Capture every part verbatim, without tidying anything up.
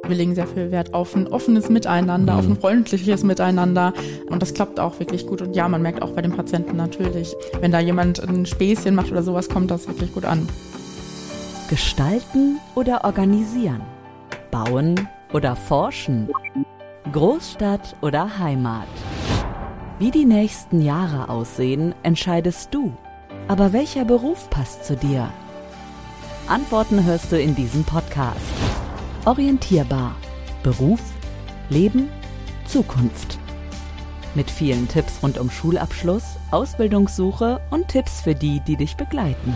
Wir legen sehr viel Wert auf ein offenes Miteinander, mhm. auf ein freundliches Miteinander und das klappt auch wirklich gut. Und ja, man merkt auch bei den Patienten natürlich, wenn da jemand ein Späßchen macht oder sowas, kommt das wirklich gut an. Gestalten oder organisieren? Bauen oder forschen? Großstadt oder Heimat? Wie die nächsten Jahre aussehen, entscheidest du. Aber welcher Beruf passt zu dir? Antworten hörst du in diesem Podcast. Orientierbar. Beruf, Leben, Zukunft. Mit vielen Tipps rund um Schulabschluss, Ausbildungssuche und Tipps für die, die dich begleiten.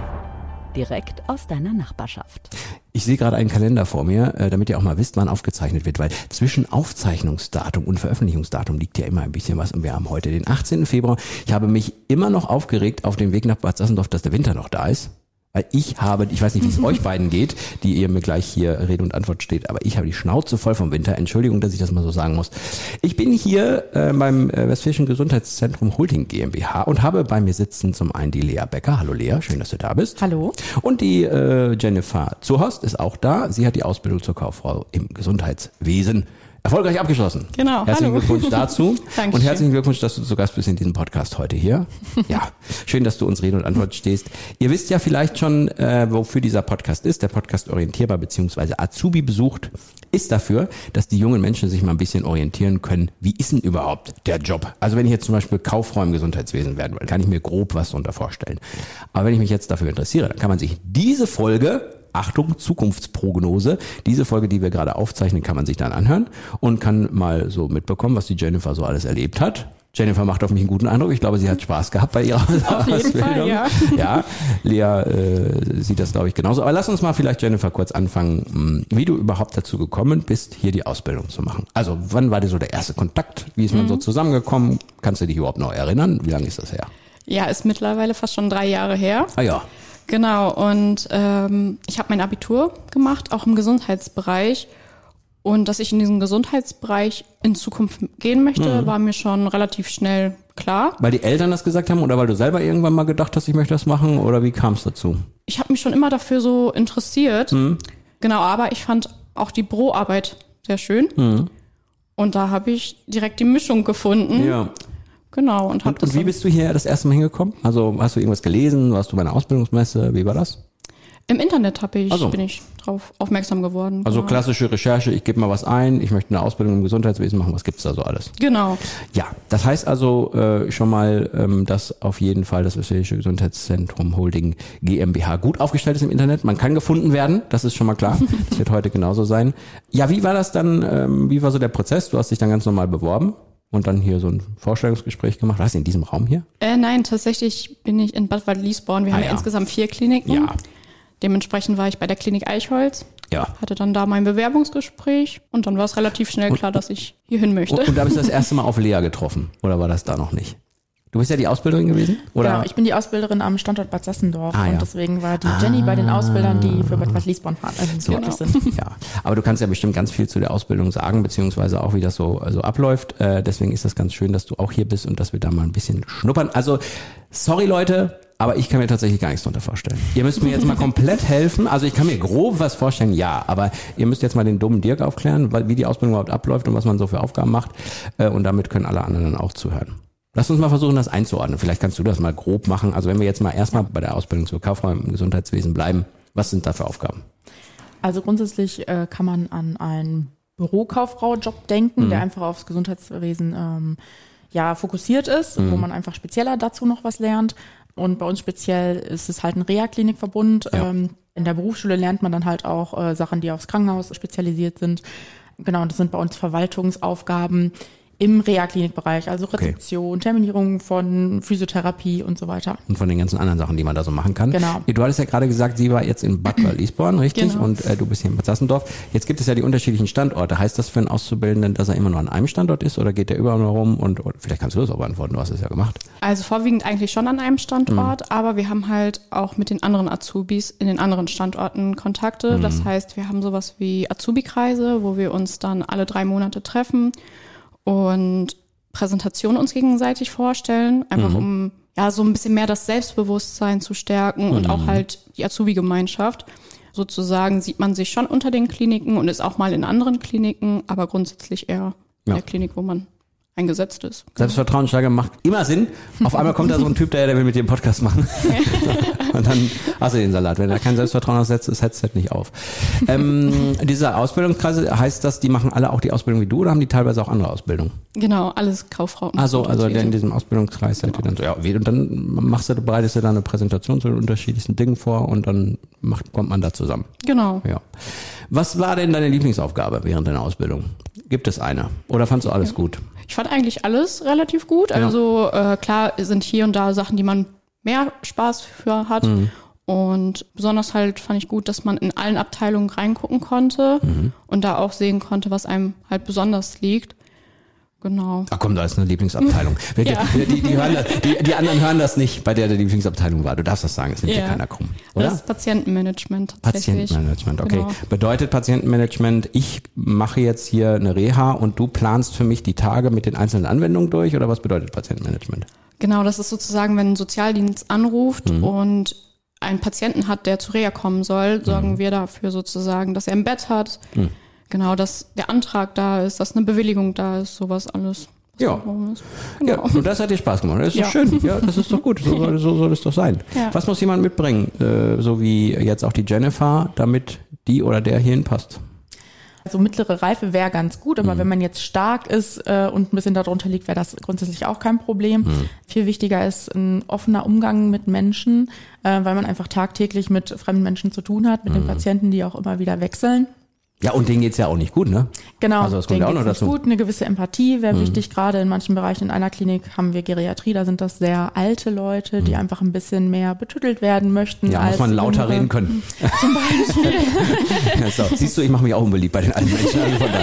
Direkt aus deiner Nachbarschaft. Ich sehe gerade einen Kalender vor mir, damit ihr auch mal wisst, wann aufgezeichnet wird, weil zwischen Aufzeichnungsdatum und Veröffentlichungsdatum liegt ja immer ein bisschen was und wir haben heute den achtzehnten Februar. Ich habe mich immer noch aufgeregt auf dem Weg nach Bad Sassendorf, dass der Winter noch da ist. Weil ich habe, ich weiß nicht, wie es euch beiden geht, die ihr mir gleich hier Rede und Antwort steht, aber ich habe die Schnauze voll vom Winter. Entschuldigung, dass ich das mal so sagen muss. Ich bin hier äh, beim äh, Westfälischen Gesundheitszentrum Holding GmbH und habe bei mir sitzen zum einen die Lea Becker. Hallo Lea, schön, dass du da bist. Hallo. Und die äh, Jennifer Zuhorst ist auch da. Sie hat die Ausbildung zur Kauffrau im Gesundheitswesen erfolgreich abgeschlossen. Genau. Herzlichen Hallo. Glückwunsch dazu. Dankeschön. Und herzlichen Glückwunsch, dass du zu Gast bist in diesem Podcast heute hier. Ja, schön, dass du uns Rede und Antwort stehst. Ihr wisst ja vielleicht schon, äh, wofür dieser Podcast ist. Der Podcast Orientierbar bzw. Azubi besucht ist dafür, dass die jungen Menschen sich mal ein bisschen orientieren können. Wie ist denn überhaupt der Job? Also wenn ich jetzt zum Beispiel Kauffrau im Gesundheitswesen werden will, kann ich mir grob was darunter vorstellen. Aber wenn ich mich jetzt dafür interessiere, dann kann man sich diese Folge, Achtung, Zukunftsprognose. Diese Folge, die wir gerade aufzeichnen, kann man sich dann anhören und kann mal so mitbekommen, was die Jennifer so alles erlebt hat. Jennifer macht auf mich einen guten Eindruck. Ich glaube, sie hat Spaß gehabt bei ihrer auf jeden Ausbildung. Fall, ja. Ja, Lea äh, sieht das, glaube ich, genauso. Aber lass uns mal vielleicht, Jennifer, kurz anfangen, wie du überhaupt dazu gekommen bist, hier die Ausbildung zu machen. Also, wann war dir so der erste Kontakt? Wie ist man mhm. so zusammengekommen? Kannst du dich überhaupt noch erinnern? Wie lange ist das her? Ja, ist mittlerweile fast schon drei Jahre her. Ah ja. Genau, und ähm, ich habe mein Abitur gemacht, auch im Gesundheitsbereich. Und dass ich in diesen Gesundheitsbereich in Zukunft gehen möchte, mhm. war mir schon relativ schnell klar. Weil die Eltern das gesagt haben oder weil du selber irgendwann mal gedacht hast, ich möchte das machen? Oder wie kam es dazu? Ich habe mich schon immer dafür so interessiert. Mhm. Genau, aber ich fand auch die Büroarbeit sehr schön. Mhm. Und da habe ich direkt die Mischung gefunden. Ja. Genau. Und, und, und wie bist du hier das erste Mal hingekommen? Also hast du irgendwas gelesen? Warst du bei einer Ausbildungsmesse? Wie war das? Im Internet hab ich, also. bin ich drauf aufmerksam geworden. Also genau. Klassische Recherche, ich gebe mal was ein, ich möchte eine Ausbildung im Gesundheitswesen machen, was gibt's da so alles? Genau. Ja, das heißt also äh, schon mal, ähm, dass auf jeden Fall das Westfälische Gesundheitszentrum Holding GmbH gut aufgestellt ist im Internet. Man kann gefunden werden, das ist schon mal klar. Das wird heute genauso sein. Ja, wie war das dann, ähm, wie war so der Prozess? Du hast dich dann ganz normal beworben. Und dann hier so ein Vorstellungsgespräch gemacht. Warst du in diesem Raum hier? Äh, nein, tatsächlich bin ich in Bad Waldliesborn. Wir ah, haben ja insgesamt vier Kliniken. Ja. Dementsprechend war ich bei der Klinik Eichholz. Ja. Hatte dann da mein Bewerbungsgespräch und dann war es relativ schnell klar, und, dass ich hier hin möchte. Und, und da bist du das erste Mal auf Lea getroffen? Oder war das da noch nicht? Du bist ja die Ausbilderin gewesen? Oder? Ja, ich bin die Ausbilderin am Standort Bad Sassendorf ah, ja. und deswegen war die Jenny ah. bei den Ausbildern, die für Bad Waldliesborn so, genau. sind. Ja, aber du kannst ja bestimmt ganz viel zu der Ausbildung sagen, beziehungsweise auch, wie das so also abläuft. Äh, deswegen ist das ganz schön, dass du auch hier bist und dass wir da mal ein bisschen schnuppern. Also, sorry Leute, aber ich kann mir tatsächlich gar nichts darunter vorstellen. Ihr müsst mir jetzt mal komplett helfen. Also ich kann mir grob was vorstellen, ja, aber ihr müsst jetzt mal den dummen Dirk aufklären, wie die Ausbildung überhaupt abläuft und was man so für Aufgaben macht. Äh, und damit können alle anderen dann auch zuhören. Lass uns mal versuchen, das einzuordnen. Vielleicht kannst du das mal grob machen. Also wenn wir jetzt mal erstmal bei der Ausbildung zur Kauffrau im Gesundheitswesen bleiben, was sind da für Aufgaben? Also grundsätzlich äh, kann man an einen Bürokauffrau-Job denken, mhm. der einfach aufs Gesundheitswesen ähm, ja fokussiert ist, mhm. wo man einfach spezieller dazu noch was lernt. Und bei uns speziell ist es halt ein Reha-Klinikverbund. Ja. Ähm, in der Berufsschule lernt man dann halt auch äh, Sachen, die aufs Krankenhaus spezialisiert sind. Genau, und das sind bei uns Verwaltungsaufgaben im Reha-Klinikbereich, also Rezeption, okay. Terminierung von Physiotherapie und so weiter. Und von den ganzen anderen Sachen, die man da so machen kann. Genau. Du hattest ja gerade gesagt, sie war jetzt in Bad Waldliesborn, richtig? Genau. Und äh, du bist hier in Bad Sassendorf. Jetzt gibt es ja die unterschiedlichen Standorte. Heißt das für einen Auszubildenden, dass er immer nur an einem Standort ist oder geht der überall nur rum? Und oder, vielleicht kannst du das auch beantworten, du hast es ja gemacht. Also vorwiegend eigentlich schon an einem Standort, mhm. aber wir haben halt auch mit den anderen Azubis in den anderen Standorten Kontakte. Mhm. Das heißt, wir haben sowas wie Azubi-Kreise, wo wir uns dann alle drei Monate treffen und Präsentation uns gegenseitig vorstellen, einfach mhm. um ja so ein bisschen mehr das Selbstbewusstsein zu stärken mhm. und auch halt die Azubi-Gemeinschaft. sozusagen sieht man sich schon unter den Kliniken und ist auch mal in anderen Kliniken, aber grundsätzlich eher in Ja. der Klinik, wo man eingesetzt ist. Selbstvertrauen steigern macht immer Sinn. Auf einmal kommt da so ein Typ, der, der will mit dir einen Podcast machen. Und dann hast du den Salat. Wenn er kein Selbstvertrauen hat, setzt das Headset nicht auf. Ähm, diese Ausbildungskreise, heißt das, die machen alle auch die Ausbildung wie du oder haben die teilweise auch andere Ausbildung? Genau, alles Kauffrau. Also, also in diesem Ausbildungskreis seid ihr dann so, ja, wie, und dann machst du, bereitest du da eine Präsentation zu den unterschiedlichsten Dingen vor und dann macht, kommt man da zusammen. Genau. Ja. Was war denn deine Lieblingsaufgabe während deiner Ausbildung? Gibt es eine? Oder fandst du alles Ja. gut? Ich fand eigentlich alles relativ gut. Ja. Also äh, klar sind hier und da Sachen, die man mehr Spaß für hat. Mhm. Und besonders halt fand ich gut, dass man in allen Abteilungen reingucken konnte Mhm. und da auch sehen konnte, was einem halt besonders liegt. Genau. Ach komm, da ist eine Lieblingsabteilung. Wir- Ja. die, die, die, hören das, die, die anderen hören das nicht, bei der der Lieblingsabteilung war. Du darfst das sagen, es nimmt dir Ja. keiner krumm. Oder? Das ist Patientenmanagement tatsächlich. Patientenmanagement, okay. Genau. Bedeutet Patientenmanagement, ich mache jetzt hier eine Reha und du planst für mich die Tage mit den einzelnen Anwendungen durch oder was bedeutet Patientenmanagement? Genau, das ist sozusagen, wenn ein Sozialdienst anruft Mhm. und einen Patienten hat, der zur Reha kommen soll, sorgen Mhm. wir dafür sozusagen, dass er ein Bett hat. Mhm. Genau, dass der Antrag da ist, dass eine Bewilligung da ist, sowas alles. was Ja. da rum ist. Ja, Genau. und das hat dir Spaß gemacht. Das ist Ja. doch schön. Ja, das ist doch gut. So soll, so soll es doch sein. Ja. Was muss jemand mitbringen, äh, so wie jetzt auch die Jennifer, damit die oder der hierhin passt? Also mittlere Reife wäre ganz gut, aber Mhm. wenn man jetzt stark ist äh, und ein bisschen darunter liegt, wäre das grundsätzlich auch kein Problem. Mhm. Viel wichtiger ist ein offener Umgang mit Menschen, äh, weil man einfach tagtäglich mit fremden Menschen zu tun hat, mit den Patienten, die auch immer wieder wechseln. Ja, und denen geht's ja auch nicht gut, ne? Genau, Also das kommt denen ja auch noch geht's dazu. nicht gut. Eine gewisse Empathie wäre wichtig, gerade in manchen Bereichen. In einer Klinik haben wir Geriatrie, da sind das sehr alte Leute, die einfach ein bisschen mehr betüttelt werden möchten. Ja, als muss man lauter jüngere. reden können. Zum Beispiel. Ja, so. Siehst du, ich mache mich auch unbeliebt bei den alten Menschen. Also von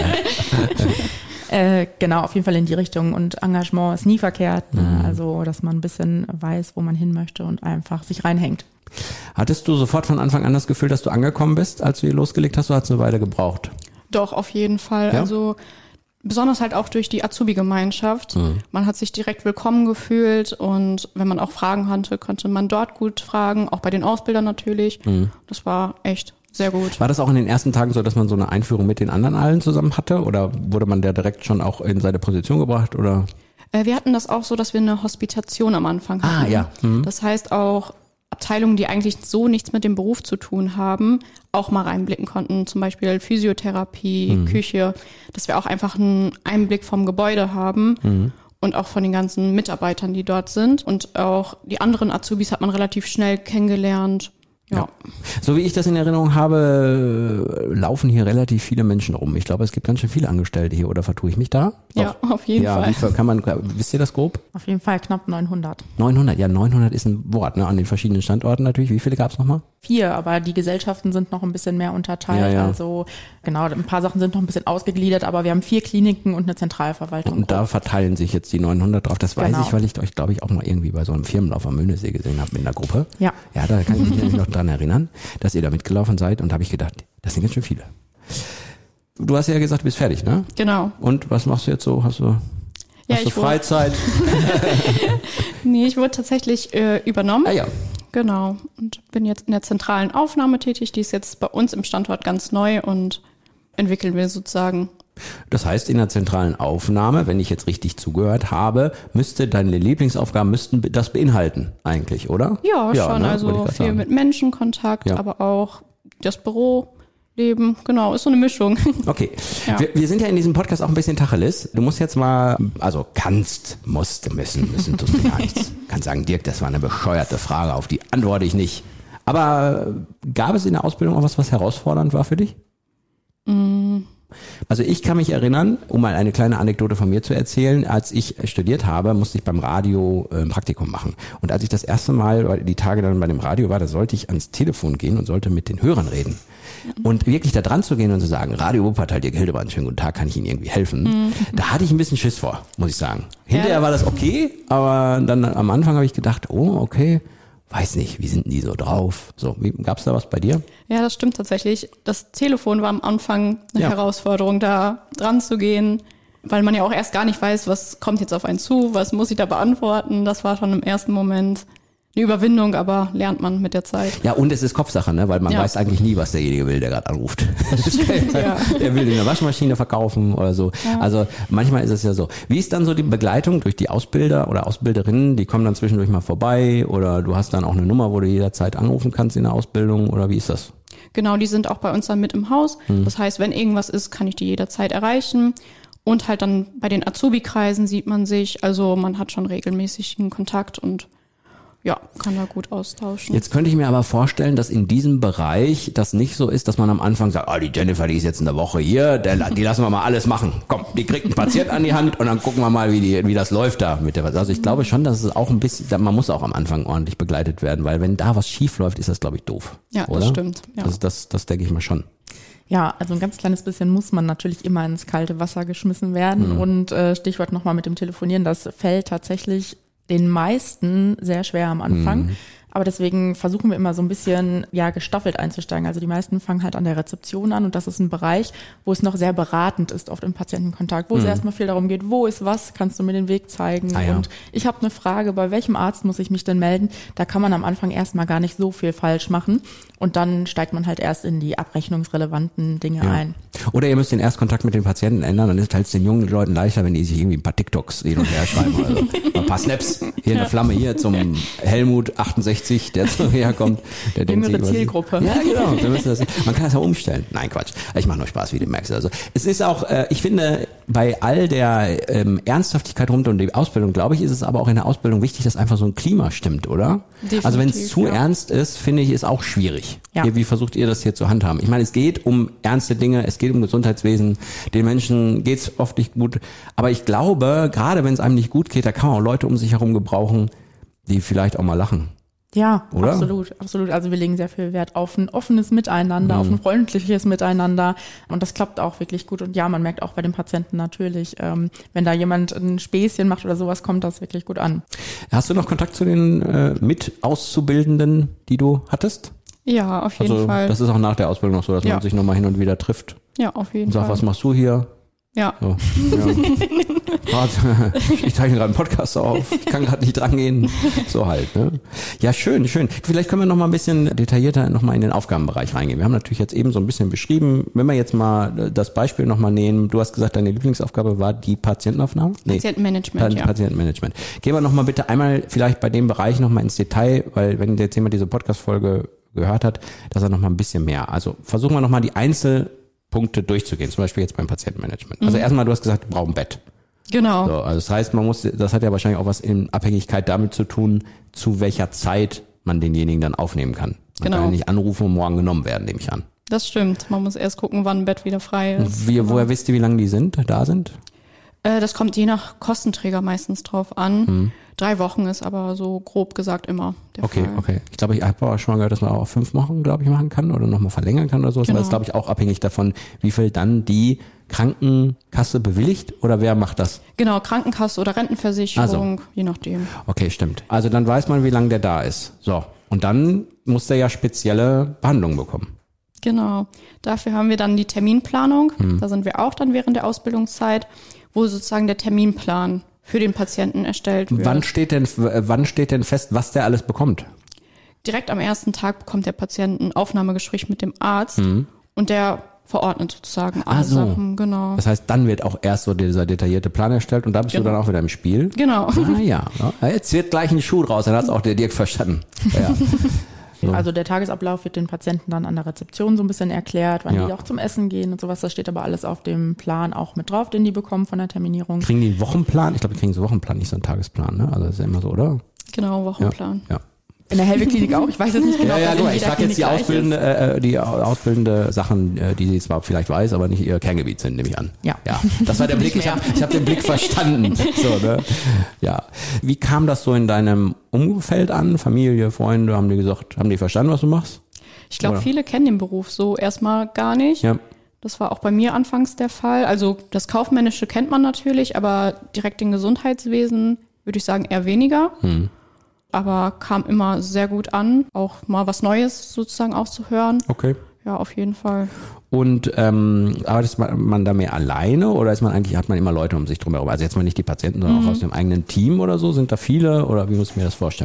daher. Äh, genau, auf jeden Fall in die Richtung. Und Engagement ist nie verkehrt. Ne? Also, dass man ein bisschen weiß, wo man hin möchte und einfach sich reinhängt. Hattest du sofort von Anfang an das Gefühl, dass du angekommen bist, als du hier losgelegt hast, oder hat es eine Weile gebraucht? Doch, auf jeden Fall. Ja? Also besonders halt auch durch die Azubi-Gemeinschaft. Mhm. Man hat sich direkt willkommen gefühlt und wenn man auch Fragen hatte, konnte man dort gut fragen, auch bei den Ausbildern natürlich. Mhm. Das war echt sehr gut. War das auch in den ersten Tagen so, dass man so eine Einführung mit den anderen allen zusammen hatte? Oder wurde man da direkt schon auch in seine Position gebracht? Oder? Äh, wir hatten das auch so, dass wir eine Hospitation am Anfang Ah, hatten. ja. Mhm. Das heißt auch Abteilungen, die eigentlich so nichts mit dem Beruf zu tun haben, auch mal reinblicken konnten. Zum Beispiel Physiotherapie, Mhm. Küche, dass wir auch einfach einen Einblick vom Gebäude haben. Mhm. Und auch von den ganzen Mitarbeitern, die dort sind. Und auch die anderen Azubis hat man relativ schnell kennengelernt. Ja. Ja. So wie ich das in Erinnerung habe, laufen hier relativ viele Menschen rum. Ich glaube, es gibt ganz schön viele Angestellte hier, oder vertue ich mich da? Ja, Doch. auf jeden ja, Fall. Wie viel kann man, wisst ihr das grob? Auf jeden Fall knapp neunhundert. neunhundert, ja, neunhundert ist ein Wort, ne, an den verschiedenen Standorten natürlich. Wie viele gab es nochmal? Vier, aber die Gesellschaften sind noch ein bisschen mehr unterteilt. Ja, ja. Also genau, ein paar Sachen sind noch ein bisschen ausgegliedert, aber wir haben vier Kliniken und eine Zentralverwaltung. Und da verteilen sich jetzt die neunhundert drauf. Das weiß Genau. ich, weil ich euch, glaube ich, auch mal irgendwie bei so einem Firmenlauf am Mühnesee gesehen habe mit einer Gruppe. Ja. Ja, da kann ich mich nämlich noch dran erinnern, dass ihr da mitgelaufen seid, und da habe ich gedacht, das sind ganz schön viele. Du hast ja gesagt, du bist fertig, ne? Genau. Und was machst du jetzt so? Hast du, Ja, hast du ich wurde- Freizeit? Nee, ich wurde tatsächlich äh, übernommen. Ah ja. Genau. Und bin jetzt in der zentralen Aufnahme tätig. Die ist jetzt bei uns im Standort ganz neu und entwickeln wir sozusagen. Das heißt, in der zentralen Aufnahme, wenn ich jetzt richtig zugehört habe, müsste deine Lieblingsaufgaben müssten das beinhalten eigentlich, oder? Ja, schon. ne? Wollte ich Also grad viel sagen. mit Menschenkontakt, Ja. aber auch das Büroleben. Genau, ist so eine Mischung. Okay. Ja. Wir, wir sind ja in diesem Podcast auch ein bisschen Tacheles. Du musst jetzt mal, also kannst, musst, müssen, müssen tust du gar nichts. Kannst sagen, Dirk, das war eine bescheuerte Frage, auf die antworte ich nicht. Aber gab es in der Ausbildung auch was, was herausfordernd war für dich? Mm. Also ich kann mich erinnern, um mal eine kleine Anekdote von mir zu erzählen, als ich studiert habe, musste ich beim Radio äh, ein Praktikum machen. Und als ich das erste Mal die Tage dann bei dem Radio war, da sollte ich ans Telefon gehen und sollte mit den Hörern reden. Und wirklich da dran zu gehen und zu sagen, Radio Wuppertal, Dirk Hildebrand, schönen guten Tag, kann ich Ihnen irgendwie helfen? Mhm. Da hatte ich ein bisschen Schiss vor, muss ich sagen. Hinterher Ja. war das okay, aber dann am Anfang habe ich gedacht, oh, okay, weiß nicht, wie sind denn die so drauf? So, wie, gab's da was bei dir? Ja, das stimmt tatsächlich. Das Telefon war am Anfang eine Ja. Herausforderung, da dran zu gehen, weil man ja auch erst gar nicht weiß, was kommt jetzt auf einen zu, was muss ich da beantworten. Das war schon im ersten Moment eine Überwindung, aber lernt man mit der Zeit. Ja, und es ist Kopfsache, ne? Weil man Ja. weiß eigentlich nie, was derjenige will, der gerade anruft. Ja. Der will eine Waschmaschine verkaufen oder so. Ja. Also manchmal ist es ja so. Wie ist dann so die Begleitung durch die Ausbilder oder Ausbilderinnen? Die kommen dann zwischendurch mal vorbei oder du hast dann auch eine Nummer, wo du jederzeit anrufen kannst in der Ausbildung oder wie ist das? Genau, die sind auch bei uns dann mit im Haus. Hm. Das heißt, wenn irgendwas ist, kann ich die jederzeit erreichen. Und halt dann bei den Azubi-Kreisen sieht man sich. Also man hat schon regelmäßigen Kontakt und ja, kann da gut austauschen. Jetzt könnte ich mir aber vorstellen, dass in diesem Bereich das nicht so ist, dass man am Anfang sagt, ah, die Jennifer, die ist jetzt in der Woche hier, der, die lassen wir mal alles machen. Komm, die kriegt einen Patient an die Hand und dann gucken wir mal, wie die, wie das läuft da mit der. Also ich glaube schon, dass es auch ein bisschen, man muss auch am Anfang ordentlich begleitet werden, weil wenn da was schief läuft, ist das, glaube ich, doof. Ja, oder? das stimmt. Ja. Das, das, das denke ich mal schon. Ja, also ein ganz kleines bisschen muss man natürlich immer ins kalte Wasser geschmissen werden. Mhm. Und äh, Stichwort nochmal mit dem Telefonieren, das fällt tatsächlich den meisten sehr schwer am Anfang. Mhm. Aber deswegen versuchen wir immer so ein bisschen ja gestaffelt einzusteigen. Also die meisten fangen halt an der Rezeption an und das ist ein Bereich, wo es noch sehr beratend ist auf dem Patientenkontakt, wo es erstmal viel darum geht, wo ist was, kannst du mir den Weg zeigen Ah, ja. und ich habe eine Frage, bei welchem Arzt muss ich mich denn melden? Da kann man am Anfang erstmal gar nicht so viel falsch machen und dann steigt man halt erst in die abrechnungsrelevanten Dinge Ja. ein. Oder ihr müsst den Erstkontakt mit den Patienten ändern, dann ist es halt den jungen Leuten leichter, wenn die sich irgendwie ein paar TikToks hin und her schreiben. Also ein paar Snaps, hier eine Flamme hier zum Helmut achtundsechzig, der zu herkommt. Der denkt sich, Jüngere was ist- Zielgruppe. Ja, genau. Wir müssen das, man kann das ja umstellen. Nein, Quatsch. Ich mache nur Spaß, wie du merkst. Also es ist auch, äh, ich finde, bei all der ähm, Ernsthaftigkeit rund um die Ausbildung, glaube ich, ist es aber auch in der Ausbildung wichtig, dass einfach so ein Klima stimmt, oder? Definitiv, also wenn es zu ja. ernst ist, finde ich, ist auch schwierig. Ja. Wie, wie versucht ihr das hier zu handhaben? Ich meine, es geht um ernste Dinge, es geht um Gesundheitswesen, den Menschen geht's oft nicht gut, aber ich glaube, gerade wenn es einem nicht gut geht, da kann man auch Leute um sich herum gebrauchen, die vielleicht auch mal lachen. Ja, Oder? absolut, absolut. Also wir legen sehr viel Wert auf ein offenes Miteinander, auf ein freundliches Miteinander und das klappt auch wirklich gut. Und ja, man merkt auch bei den Patienten natürlich, ähm, wenn da jemand ein Späßchen macht oder sowas, kommt das wirklich gut an. Hast du noch Kontakt zu den äh, Mit-Auszubildenden, die du hattest? Ja, auf jeden Also Fall. das ist auch nach der Ausbildung noch so, dass Ja. man sich nochmal hin und wieder trifft Ja, auf jeden und sagt, Fall. was machst du hier? Ja. So, ja. Warte, ich zeichne gerade einen Podcast auf, ich kann gerade nicht dran gehen. So halt, ne? Ja, schön, schön. Vielleicht können wir noch mal ein bisschen detaillierter noch mal in den Aufgabenbereich reingehen. Wir haben natürlich jetzt eben so ein bisschen beschrieben, wenn wir jetzt mal das Beispiel noch mal nehmen. Du hast gesagt, deine Lieblingsaufgabe war die Patientenaufnahme? Nee. Patientenmanagement, ja. Patientenmanagement. Gehen wir noch mal bitte einmal vielleicht bei dem Bereich noch mal ins Detail, weil wenn jetzt jemand diese Podcast-Folge gehört hat, dass er noch mal ein bisschen mehr. Also versuchen wir noch mal die Einzelpunkte durchzugehen, zum Beispiel jetzt beim Patientenmanagement. Also erstmal, du hast gesagt, wir brauchen ein Bett. Genau. So, also das heißt, man muss, das hat ja wahrscheinlich auch was in Abhängigkeit damit zu tun, zu welcher Zeit man denjenigen dann aufnehmen kann. Man Genau. kann ja nicht anrufen und morgen genommen werden, nehme ich an. Das stimmt. Man muss erst gucken, wann ein Bett wieder frei ist. Wie, woher wisst ihr, wie lange die sind, da sind? Äh, das kommt je nach Kostenträger meistens drauf an. Drei Wochen ist aber so grob gesagt immer der Okay, Fall. okay. Ich glaube, ich habe auch schon mal gehört, dass man auch fünf Wochen, glaube ich, machen kann oder nochmal verlängern kann oder so. Genau. Das ist, glaube ich, auch abhängig davon, wie viel dann die Krankenkasse bewilligt oder wer macht das? Genau, Krankenkasse oder Rentenversicherung, je nachdem. Okay, stimmt. Also dann weiß man, wie lange der da ist. So. Und dann muss der ja spezielle Behandlungen bekommen. Genau. Dafür haben wir dann die Terminplanung. Hm. Da sind wir auch dann während der Ausbildungszeit, wo sozusagen der Terminplan für den Patienten erstellt wird. Wann steht denn, wann steht denn fest, was der alles bekommt? Direkt am ersten Tag bekommt der Patient ein Aufnahmegespräch mit dem Arzt und der verordnet sozusagen alle Hm. Ah, so. Sachen. Genau. Das heißt, dann wird auch erst so dieser detaillierte Plan erstellt und da bist du Genau. dann auch wieder im Spiel. Genau. Ah ja, ja. Jetzt wird gleich ein Schuh draus, dann hat's auch der Dirk verstanden. Ja. So. Also der Tagesablauf wird den Patienten dann an der Rezeption so ein bisschen erklärt, wann Ja. die auch zum Essen gehen und sowas. Das steht aber alles auf dem Plan auch mit drauf, den die bekommen von der Terminierung. Kriegen die einen Wochenplan? Ich glaube, die kriegen so einen Wochenplan, nicht so einen Tagesplan, ne? Also das ist ja immer so, oder? Genau, Wochenplan. Ja. In der Hellweg-Klinik auch. Ich weiß jetzt nicht genau, Ja, ja, ob das guck in mal, ich jeder sag jetzt die Klinik gleich ausbildende, ist. äh, die ausbildende Sachen, äh, die sie zwar vielleicht weiß, aber nicht ihr Kerngebiet sind, nehme ich an. Ja. Ja, das war der Blick, ich habe ich hab den Blick verstanden. So, ne? Ja. Wie kam das so in deinem Umfeld an? Familie, Freunde, haben die gesagt, haben die verstanden, was du machst? Ich glaube, Oder? viele kennen den Beruf so erstmal gar nicht. Ja. Das war auch bei mir anfangs der Fall. Also das Kaufmännische kennt man natürlich, aber direkt den Gesundheitswesen würde ich sagen eher weniger. Hm. Aber kam immer sehr gut an, auch mal was Neues sozusagen auszuhören. Okay. Ja, auf jeden Fall. Und ähm, arbeitet man, man da mehr alleine oder ist man eigentlich, hat man immer Leute um sich drum herum? Also jetzt mal nicht die Patienten, sondern auch aus dem eigenen Team oder so? Sind da viele oder wie muss ich mir das vorstellen?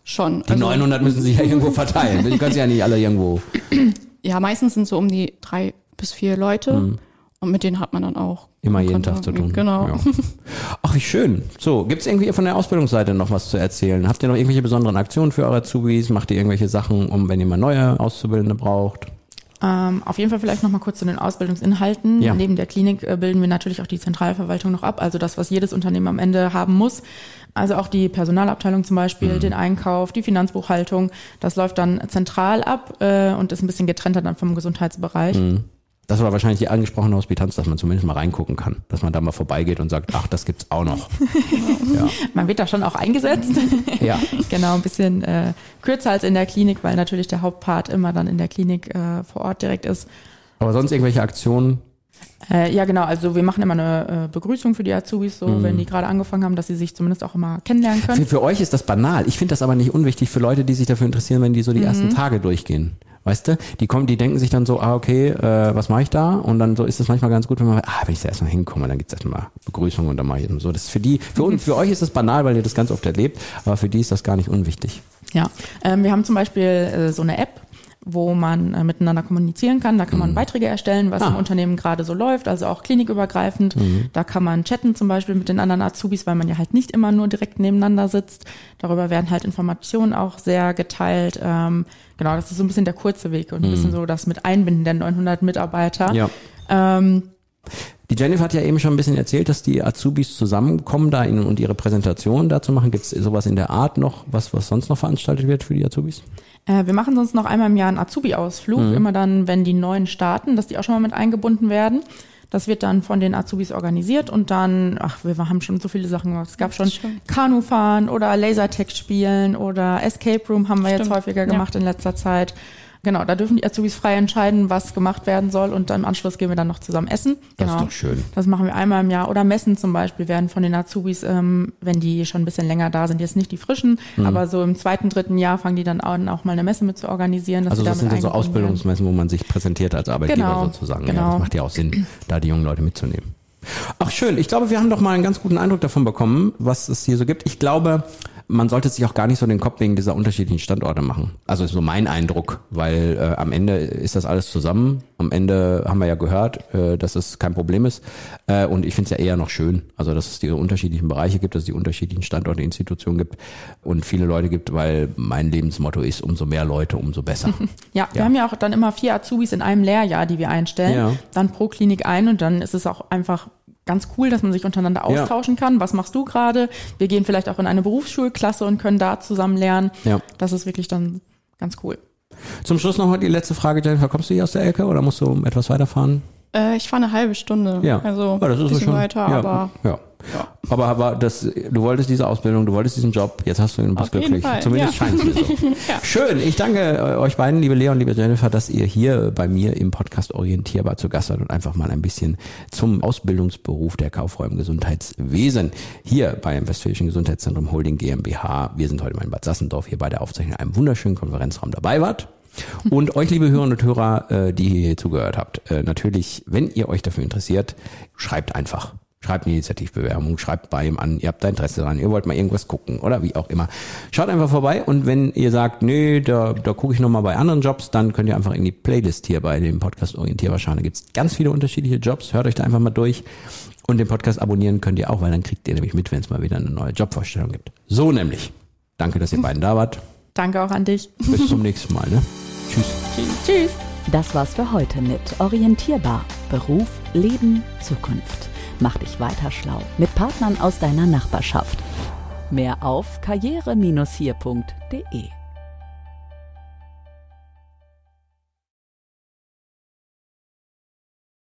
schon. Die also, neunhundert müssen sich ja irgendwo verteilen. Die können sich ja nicht alle irgendwo. Ja, meistens sind so um die drei bis vier Leute. Mhm. Und mit denen hat man dann auch immer jeden Tag zu tun. Genau. Ja. Ach, wie schön. So, gibt es irgendwie von der Ausbildungsseite noch was zu erzählen? Habt ihr noch irgendwelche besonderen Aktionen für eure Azubis? Macht ihr irgendwelche Sachen, um wenn ihr mal neue Auszubildende braucht? Ähm, auf jeden Fall vielleicht noch mal kurz zu den Ausbildungsinhalten. Ja. Neben der Klinik äh, bilden wir natürlich auch die Zentralverwaltung noch ab, also das, was jedes Unternehmen am Ende haben muss. Also auch die Personalabteilung zum Beispiel, mhm. den Einkauf, die Finanzbuchhaltung. Das läuft dann zentral ab äh, und ist ein bisschen getrennter dann vom Gesundheitsbereich. Mhm. Das war wahrscheinlich die angesprochene Hospitanz, dass man zumindest mal reingucken kann, dass man da mal vorbeigeht und sagt, ach, das gibt's auch noch. Ja. Man wird da schon auch eingesetzt. Ja. Genau, ein bisschen äh, kürzer als in der Klinik, weil natürlich der Hauptpart immer dann in der Klinik äh, vor Ort direkt ist. Aber sonst irgendwelche Aktionen? Äh, ja, genau. Also wir machen immer eine äh, Begrüßung für die Azubis, so, mhm. wenn die gerade angefangen haben, dass sie sich zumindest auch immer kennenlernen können. Für, für euch ist das banal. Ich finde das aber nicht unwichtig für Leute, die sich dafür interessieren, wenn die so die mhm. ersten Tage durchgehen. Weißt du, die kommen, die denken sich dann so, ah, okay, äh, was mache ich da? Und dann so ist es manchmal ganz gut, wenn man, ah, wenn ich da erstmal hinkomme, dann gibt's erstmal Begrüßung und dann mache ich das so. Das ist für die, für uns, für euch ist das banal, weil ihr das ganz oft erlebt, aber für die ist das gar nicht unwichtig. Ja, ähm, wir haben zum Beispiel äh, so eine App, wo man äh, miteinander kommunizieren kann. Da kann man mhm. Beiträge erstellen, was ah. im Unternehmen gerade so läuft, also auch klinikübergreifend. Mhm. Da kann man chatten zum Beispiel mit den anderen Azubis, weil man ja halt nicht immer nur direkt nebeneinander sitzt. Darüber werden halt Informationen auch sehr geteilt. Ähm, genau, das ist so ein bisschen der kurze Weg und ein mhm. bisschen so das mit Einbinden der neunhundert Mitarbeiter. Ja. Ähm, Die Jennifer hat ja eben schon ein bisschen erzählt, dass die Azubis zusammenkommen da in, und ihre Präsentation dazu machen. Gibt es sowas in der Art noch, was, was sonst noch veranstaltet wird für die Azubis? Äh, wir machen sonst noch einmal im Jahr einen Azubi-Ausflug, mhm. immer dann, wenn die Neuen starten, dass die auch schon mal mit eingebunden werden. Das wird dann von den Azubis organisiert und dann, ach, wir haben schon so viele Sachen gemacht. Es gab schon Kanufahren oder Lasertag spielen oder Escape Room haben wir Stimmt. jetzt häufiger gemacht ja. in letzter Zeit. Genau, da dürfen die Azubis frei entscheiden, was gemacht werden soll und dann im Anschluss gehen wir dann noch zusammen essen. Genau. Das ist doch schön. Das machen wir einmal im Jahr. Oder Messen zum Beispiel werden von den Azubis, ähm, wenn die schon ein bisschen länger da sind, jetzt nicht die frischen, mhm. aber so im zweiten, dritten Jahr fangen die dann an, auch mal eine Messe mit zu organisieren. Dass also das sind dann so Ausbildungsmessen, werden. wo man sich präsentiert als Arbeitgeber genau, sozusagen. Genau. Ja, das macht ja auch Sinn, da die jungen Leute mitzunehmen. Ach schön, ich glaube, wir haben doch mal einen ganz guten Eindruck davon bekommen, was es hier so gibt. Ich glaube, man sollte sich auch gar nicht so den Kopf wegen dieser unterschiedlichen Standorte machen. Also ist so mein Eindruck, weil äh, am Ende ist das alles zusammen. Am Ende haben wir ja gehört, äh, dass es kein Problem ist. Äh, und ich finde es ja eher noch schön, also dass es diese unterschiedlichen Bereiche gibt, dass es die unterschiedlichen Standorte, Institutionen gibt und viele Leute gibt, weil mein Lebensmotto ist, umso mehr Leute, umso besser. Ja, wir ja. haben ja auch dann immer vier Azubis in einem Lehrjahr, die wir einstellen. Ja. Dann pro Klinik ein und dann ist es auch einfach ganz cool, dass man sich untereinander austauschen ja. kann. Was machst du gerade? Wir gehen vielleicht auch in eine Berufsschulklasse und können da zusammen lernen. Ja. Das ist wirklich dann ganz cool. Zum Schluss noch mal die letzte Frage, Jennifer. Kommst du hier aus der Ecke oder musst du etwas weiterfahren? Äh, ich fahre eine halbe Stunde. Ja. Also ja, das ist ein bisschen schon, weiter, ja, aber... Ja. Ja. Aber, aber das, du wolltest diese Ausbildung, du wolltest diesen Job, jetzt hast du ihn und bist glücklich. Fall. Zumindest ja. scheint es mir so. Ja. Schön, ich danke euch beiden, liebe Lea und liebe Jennifer, dass ihr hier bei mir im Podcast Orientierbar zu Gast seid und einfach mal ein bisschen zum Ausbildungsberuf der Kauffrau im Gesundheitswesen hier beim Westfälischen Gesundheitszentrum Holding GmbH. Wir sind heute mal in Bad Sassendorf hier bei der Aufzeichnung in einem wunderschönen Konferenzraum dabei wart. Und euch, liebe Hörerinnen und Hörer, die hier zugehört habt, natürlich, wenn ihr euch dafür interessiert, schreibt einfach. Schreibt eine Initiativbewerbung, schreibt bei ihm an, ihr habt da Interesse dran, ihr wollt mal irgendwas gucken oder wie auch immer. Schaut einfach vorbei und wenn ihr sagt, nee, da, da gucke ich nochmal bei anderen Jobs, dann könnt ihr einfach in die Playlist hier bei dem Podcast Orientierbar schauen. Da gibt's ganz viele unterschiedliche Jobs, hört euch da einfach mal durch und den Podcast abonnieren könnt ihr auch, weil dann kriegt ihr nämlich mit, wenn es mal wieder eine neue Jobvorstellung gibt. So nämlich. Danke, dass ihr beiden da wart. Danke auch an dich. Bis zum nächsten Mal. Ne? Tschüss. Tschüss. Tschüss. Das war's für heute mit Orientierbar. Beruf, Leben, Zukunft. Mach dich weiter schlau mit Partnern aus deiner Nachbarschaft. Mehr auf karriere Bindestrich hier punkt de.